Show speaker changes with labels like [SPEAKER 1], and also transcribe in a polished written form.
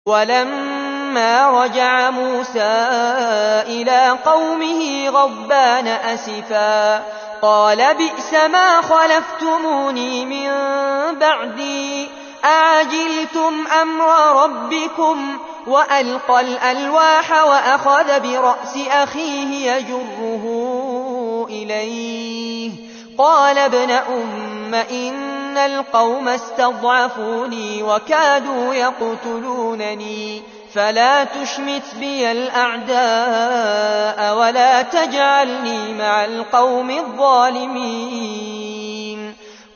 [SPEAKER 1] وَلَمَّا رَجَعَ مُوسَىٰ إِلَىٰ قَوْمِهِ غَضْبَانَ أَسِفًا قَالَ بِئْسَمَا خَلَفْتُمُونِي مِن بَعْدِي أَعَجِلْتُمْ أَمْرَ رَبِّكُمْ وَأَلْقَى الْأَلْوَاحَ وَأَخَذَ بِرَأْسِ أَخِيهِ يَجُرُّهُ إِلَيْهِ قَالَ ابْنَ أُمَّ إِنَّ الْقَوْمَ اسْتَضْعَفُونِي وَكَادُوا يَقْتُلُونَنِي فَلَا تُشْمِتْ بِيَ الْأَعْدَاءَ وَلَا تَجْعَلْنِي مَعَ الْقَوْمِ الظَّالِمِينَ